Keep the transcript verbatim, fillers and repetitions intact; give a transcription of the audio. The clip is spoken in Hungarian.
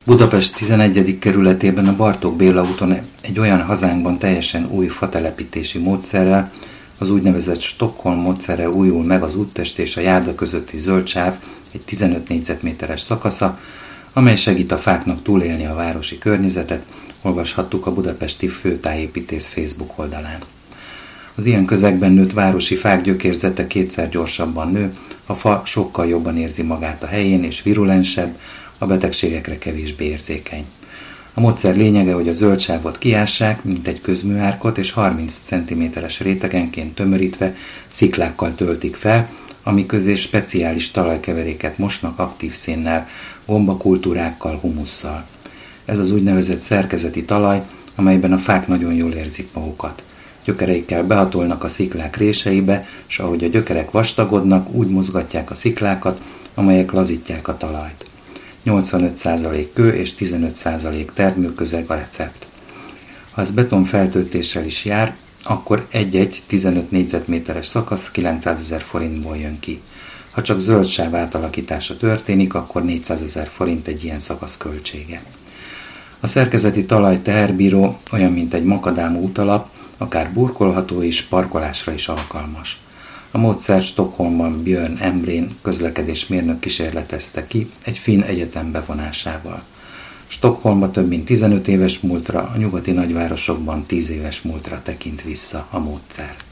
Budapest tizenegyedik kerületében a Bartók Béla úton egy olyan hazánkban teljesen új fatelepítési módszerrel, az úgynevezett Stockholm módszerrel újul meg az úttest és a járda közötti zöld sáv egy tizenöt négyzetméteres szakasza, amely segít a fáknak túlélni a városi környezetet, olvashattuk a budapesti főtájépítész Facebook oldalán. Az ilyen közegben nőtt városi fák gyökérzete kétszer gyorsabban nő, a fa sokkal jobban érzi magát a helyén és virulensebb, a betegségekre kevésbé érzékeny. A módszer lényege, hogy a zöldsávot kiássák, mint egy közműárkot, és harminc centiméteres rétegenként tömörítve sziklákkal töltik fel, ami közé speciális talajkeveréket mosnak aktív szénnel, gombakultúrákkal, humusszal. Ez az úgynevezett szerkezeti talaj, amelyben a fák nagyon jól érzik magukat. Gyökereikkel behatolnak a sziklák réseibe, és ahogy a gyökerek vastagodnak, úgy mozgatják a sziklákat, amelyek lazítják a talajt. nyolcvanöt százalék kő és tizenöt százalék termőközeg a recept. Ha ez betonfeltöltéssel is jár, akkor egy-egy tizenöt négyzetméteres szakasz kilencszázezer forintból jön ki. Ha csak zöld sáv átalakítása történik, akkor négyszázezer forint egy ilyen szakasz költsége. A szerkezeti talaj teherbíró, olyan mint egy makadámú útalap, akár burkolható és parkolásra is alkalmas. A módszer Stockholmban Björn Embrén közlekedésmérnök kísérletezte ki egy finn egyetem bevonásával. Stockholmban több mint tizenöt éves múltra, a nyugati nagyvárosokban tíz éves múltra tekint vissza a módszer.